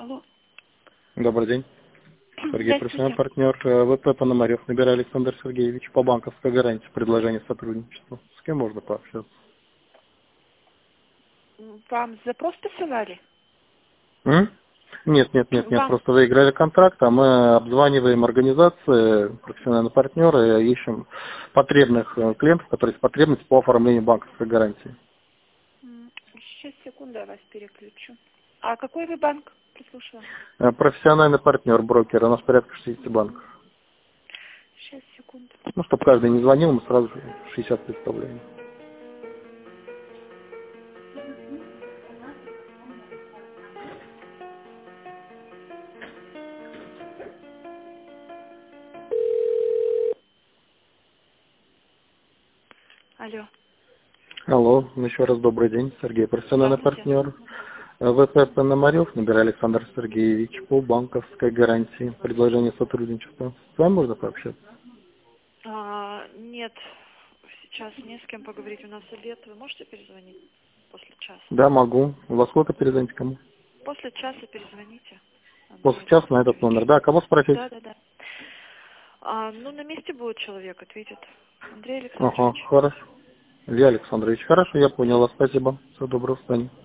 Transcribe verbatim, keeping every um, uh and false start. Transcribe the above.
Алло. Добрый день. Сергей, профессиональный Здравствуйте. партнер э, ВП Пономарев. Набираю Александр Сергеевич по банковской гарантии. Предложение сотрудничества. С кем можно пообщаться? М, Вам запрос посылали? М? Нет, нет, нет, нет. Вам. Просто выиграли контракт, а мы обзваниваем организации, профессиональные партнеры, ищем потребных э, клиентов, которые есть потребность по оформлению банковской гарантии. М, Сейчас, секунду, я вас переключу. А какой вы банк? Прослушала. Э, Профессиональный партнер, брокер. У нас порядка шестидесяти банков. Сейчас, секунду. Ну, чтобы каждый не звонил, мы сразу шестьдесят представляем. Алло. Алло, еще раз добрый день. Сергей, профессиональный Здравствуйте. партнер. ВП Пономарев, набираю Александр Сергеевич по банковской гарантии. Предложение сотрудничества. С вами можно пообщаться? А, нет, сейчас не с кем поговорить. У нас обед. Вы можете перезвонить после часа? Да, могу. Во сколько перезвонить кому? После часа перезвоните, Андрей После часа на этот Александрович. номер. Да, кого спросить? Да, да, да. А, ну, на месте будет человек, ответит. Андрей Ага, Александрович. хорошо. Илья Александрович, хорошо, я понял вас. Спасибо. Всего доброго, встань.